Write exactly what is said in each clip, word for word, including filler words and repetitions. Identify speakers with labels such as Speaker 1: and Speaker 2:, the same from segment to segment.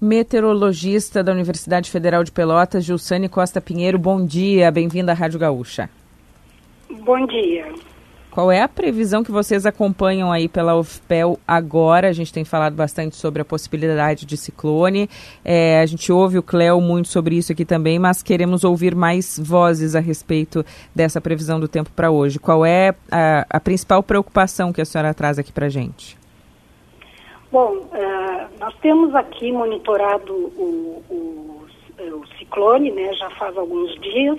Speaker 1: Meteorologista da Universidade Federal de Pelotas, Gilsane Costa Pinheiro, bom dia, bem-vinda à Rádio Gaúcha.
Speaker 2: Bom dia.
Speaker 1: Qual é a previsão que vocês acompanham aí pela U F P E L agora? A gente tem falado bastante sobre a possibilidade de ciclone, é, a gente ouve o Cléo muito sobre isso aqui também, mas queremos ouvir mais vozes a respeito dessa previsão do tempo para hoje. Qual é a, a principal preocupação que a senhora traz aqui para a gente?
Speaker 2: Bom, uh, nós temos aqui monitorado o, o, o ciclone, né, já faz alguns dias,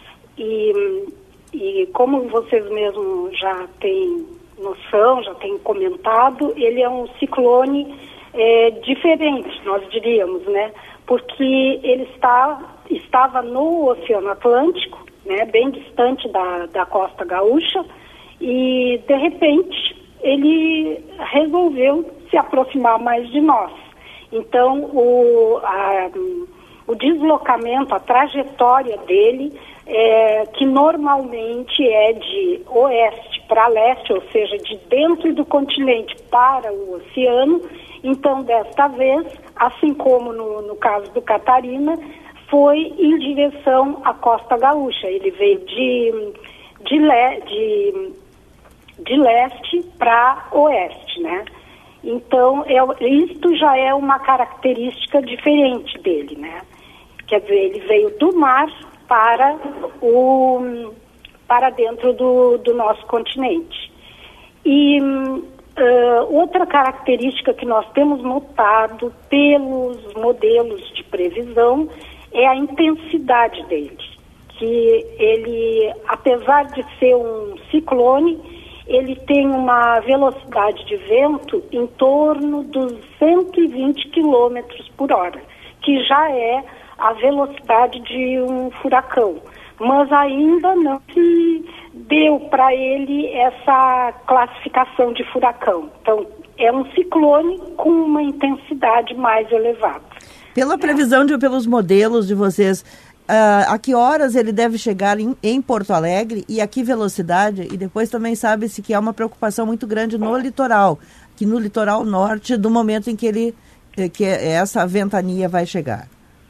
Speaker 2: e, e como vocês mesmos já têm noção, já têm comentado, ele é um ciclone é, diferente, nós diríamos, né, porque ele está, estava no Oceano Atlântico, né, bem distante da, da costa gaúcha, e de repente ele resolveu se aproximar mais de nós. Então, o, a, o deslocamento, a trajetória dele, é, que normalmente é de oeste para leste, ou seja, de dentro do continente para o oceano, então, desta vez, assim como no, no caso do Catarina, foi em direção à costa gaúcha. Ele veio de, de, le, de, de leste para oeste, né? Então, é, isto já é uma característica diferente dele, né? Quer dizer, ele veio do mar para, o, para dentro do, do nosso continente. E uh, outra característica que nós temos notado pelos modelos de previsão é a intensidade dele. Que ele, apesar de ser um ciclone, ele tem uma velocidade de vento em torno dos cento e vinte quilômetros por hora, que já é a velocidade de um furacão. Mas ainda não se deu para ele essa classificação de furacão. Então, é um ciclone com uma intensidade mais elevada.
Speaker 3: Pela previsão, de, pelos modelos de vocês, Uh, a que horas ele deve chegar em, em Porto Alegre e a que velocidade? E depois também sabe-se que há uma preocupação muito grande no litoral, que no litoral norte, do momento em que, ele, que essa ventania vai chegar.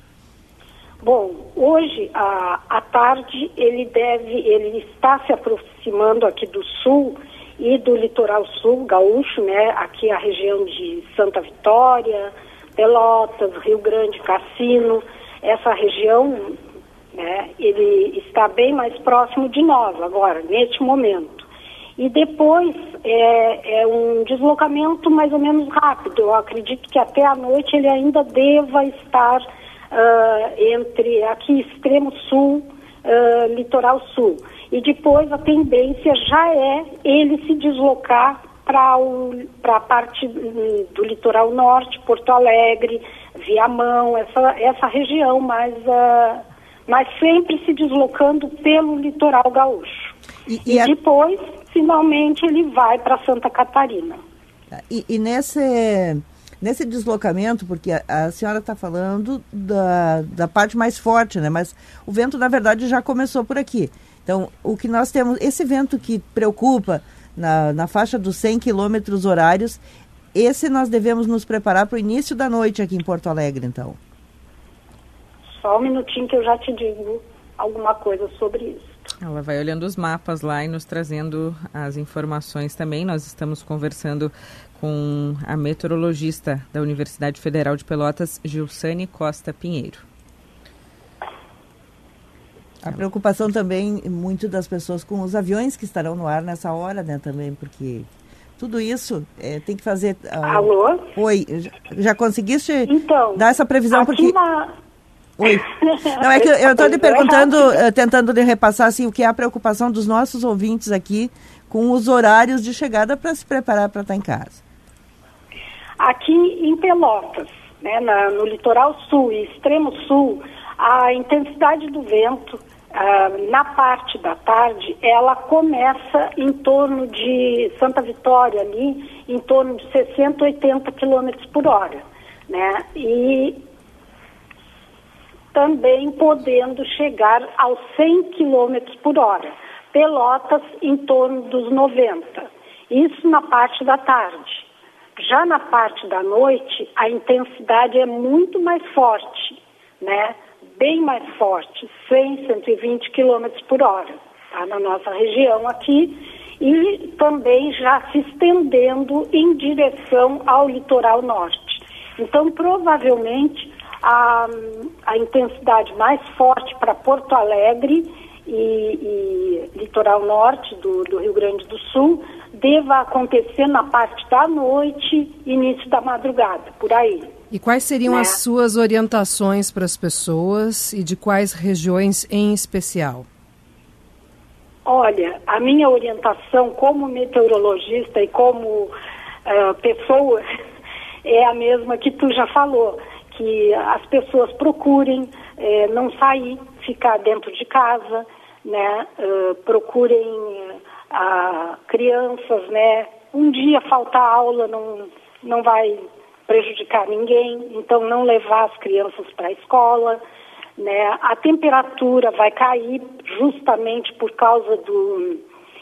Speaker 2: Bom, hoje, à, à tarde, ele deve, ele está se aproximando aqui do sul e do litoral sul gaúcho, né? Aqui a região de Santa Vitória, Pelotas, Rio Grande, Cassino, essa região, né, ele está bem mais próximo de nós agora, neste momento. E depois é, é um deslocamento mais ou menos rápido. Eu acredito que até a noite ele ainda deva estar uh, entre aqui extremo sul, uh, litoral sul. E depois a tendência já é ele se deslocar para a parte do litoral norte, Porto Alegre, Viamão, essa, essa região, mas, uh, mas sempre se deslocando pelo litoral gaúcho. E, e, e a... depois, finalmente, ele vai para Santa Catarina.
Speaker 3: E, e nesse, nesse deslocamento, porque a, a senhora está falando da, da parte mais forte, né? Mas o vento, na verdade, já começou por aqui. Então, o que nós temos, esse vento que preocupa na, na faixa dos cem quilômetros horários, esse nós devemos nos preparar para o início da noite aqui em Porto Alegre, então.
Speaker 2: Só um minutinho que eu já te digo alguma coisa sobre isso.
Speaker 1: Ela vai olhando os mapas lá e nos trazendo as informações também. Nós estamos conversando com a meteorologista da Universidade Federal de Pelotas, Gilsane Costa Pinheiro.
Speaker 3: A preocupação também, muito das pessoas com os aviões que estarão no ar nessa hora, né, também, porque tudo isso é, tem que fazer... Uh...
Speaker 2: Alô?
Speaker 3: Oi, já, já conseguiste
Speaker 2: então,
Speaker 3: dar essa previsão? Porque...
Speaker 2: Na...
Speaker 3: Oi. Não, é que eu estou lhe perguntando, uh, tentando lhe repassar assim, o que é a preocupação dos nossos ouvintes aqui com os horários de chegada para se preparar para estar em casa.
Speaker 2: Aqui em Pelotas, né, na, no litoral sul e extremo sul, a intensidade do vento, uh, na parte da tarde, ela começa em torno de Santa Vitória, ali, em torno de sessenta, oitenta quilômetros por hora, né? E também podendo chegar aos cem quilômetros por hora. Pelotas, em torno dos noventa. Isso na parte da tarde. Já na parte da noite, a intensidade é muito mais forte, né? Bem mais forte, cem, cento e vinte quilômetros por hora, tá? Na nossa região aqui, e também já se estendendo em direção ao litoral norte. Então, provavelmente, a, a intensidade mais forte para Porto Alegre e, e litoral norte do, do Rio Grande do Sul deva acontecer na parte da noite, início da madrugada, por aí.
Speaker 4: E quais seriam né? as suas orientações para as pessoas e de quais regiões em especial?
Speaker 2: Olha, a minha orientação como meteorologista e como uh, pessoa é a mesma que tu já falou, que as pessoas procurem eh, não sair, ficar dentro de casa, né? Uh, procurem uh, crianças, né? Um dia faltar aula não, não vai prejudicar ninguém, então não levar as crianças para a escola, né? A temperatura vai cair justamente por causa do,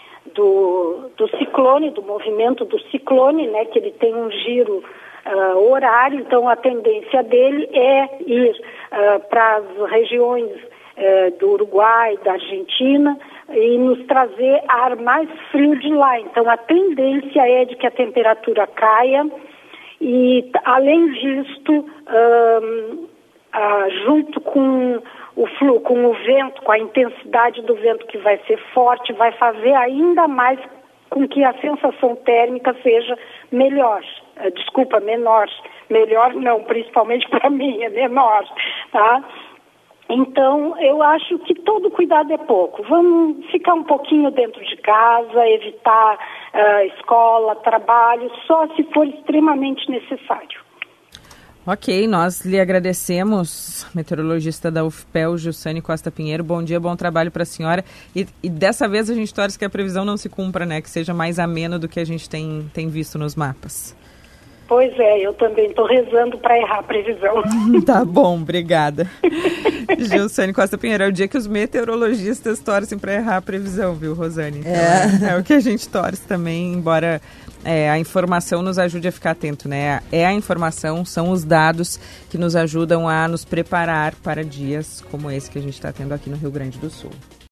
Speaker 2: do, do ciclone, do movimento do ciclone, né? Que ele tem um giro uh, horário, então a tendência dele é ir uh, para as regiões uh, do Uruguai, da Argentina, e nos trazer ar mais frio de lá. Então a tendência é de que a temperatura caia. E, além disto, um, uh, junto com o flu, com o vento, com a intensidade do vento que vai ser forte, vai fazer ainda mais com que a sensação térmica seja melhor. Uh, desculpa, menor. Melhor não, principalmente para mim, é menor, tá? Então, eu acho que todo cuidado é pouco. Vamos ficar um pouquinho dentro de casa, evitar uh, escola, trabalho, só se for extremamente necessário.
Speaker 1: Ok, nós lhe agradecemos, meteorologista da U F P E L, Gilsane Costa Pinheiro. Bom dia, bom trabalho para a senhora. E, e dessa vez a gente torce que a previsão não se cumpra, né? Que seja mais ameno do que a gente tem, tem visto nos mapas.
Speaker 2: Pois é, eu também estou rezando para errar a previsão.
Speaker 1: Tá bom, obrigada. Gilsane Costa Pinheiro, é o dia que os meteorologistas torcem para errar a previsão, viu, Rosane? Então, é. É, é o que a gente torce também, embora é, a informação nos ajude a ficar atento, né? É a informação, são os dados que nos ajudam a nos preparar para dias como esse que a gente está tendo aqui no Rio Grande do Sul.